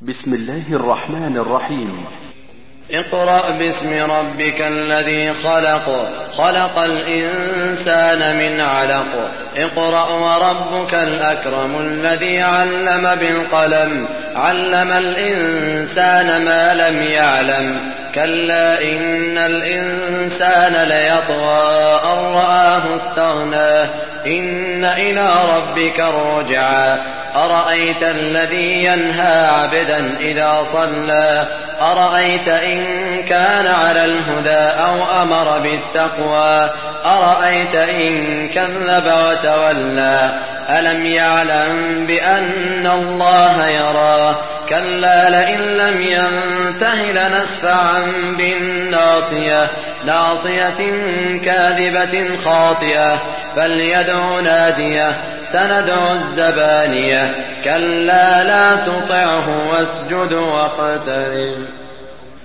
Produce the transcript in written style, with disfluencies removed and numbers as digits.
بسم الله الرحمن الرحيم. اقرأ باسم ربك الذي خلق، خلق الإنسان من علق. اقرأ وربك الأكرم الذي علم بالقلم، علم الإنسان ما لم يعلم. كلا إن الإنسان ليطغى أن رآه استغنى، إن إلى ربك الرجعى. أرأيت الذي ينهى عبدا إذا صلى، أرأيت إن كان على الهدى أو أمر بالتقوى، أرأيت إن كذب وتولى. ألم يعلم بأن الله يرى؟ كلا لئن لم ينته لنسفعا بالناصية، ناصية كاذبة خاطئة، فليدع ناديه، سندع الزبانية. كلا لا تطعه واسجد واقترب.